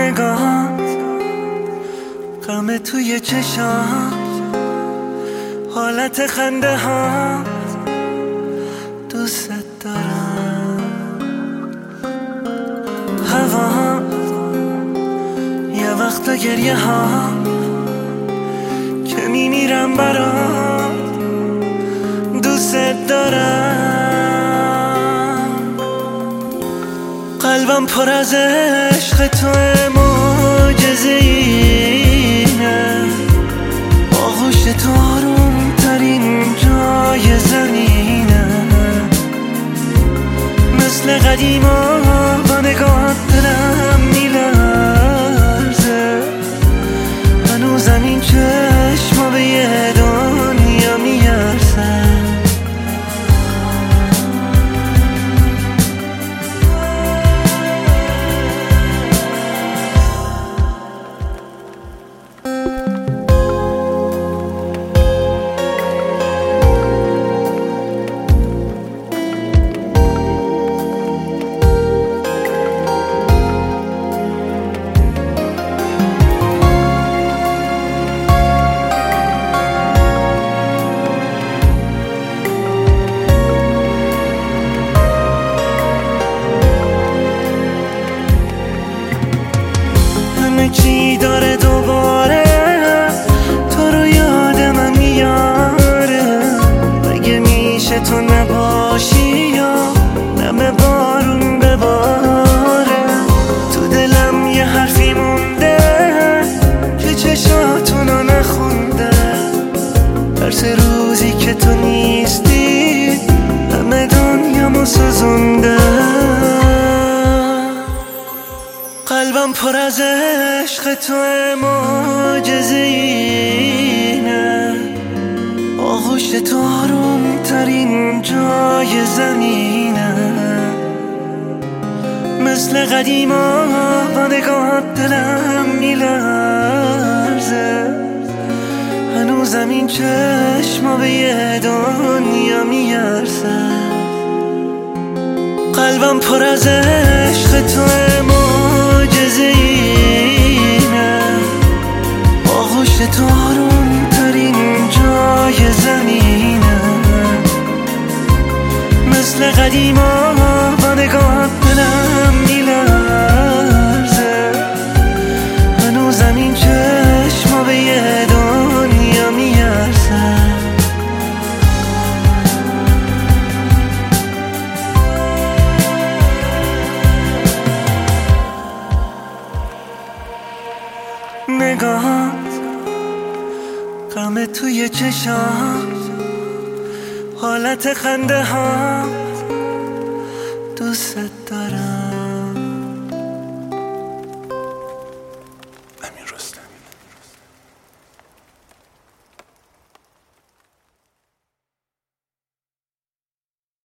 نگاهات، غم توی چشات، حالت خنده هات، دوست دارم. هوا یه وقتا گریه ها که میمیرم برات، دوست دارم. قلبم پر از عشق توه، معجزه اینه، آغوش تو آروم ترین جای زمینه. مثل قدیما با نگاهت دلم میلرزه، هنوزم این چشما به یه دنیا میارزه. چی داره دوباره تو رو یاد من میاره، مگه میشه تو نباشی یا نم بارون بباره. تو دلم یه حرفی مونده که چشاتونو نخونده، درس روزی که تو نیستی همه دنیامو سوزونده. قلبم پر از عشق توه، معجزه اینه، آغوش تو آروم ترین جای زمینه. مثل قدیما با نگاهت دلم میلرزه، هنوزم این چشما به یه دنیا میارزه. قلبم پر از عشق توه، معجزه اینه، آغوش تو آروم ترین جای زمینه. مثل قدیما با نگاهت دلم میلرزه، هنوزم این چشما به یه دنیا میارزه. نگاهات، غم توی چشات، حالت خنده هات، دوست دارم.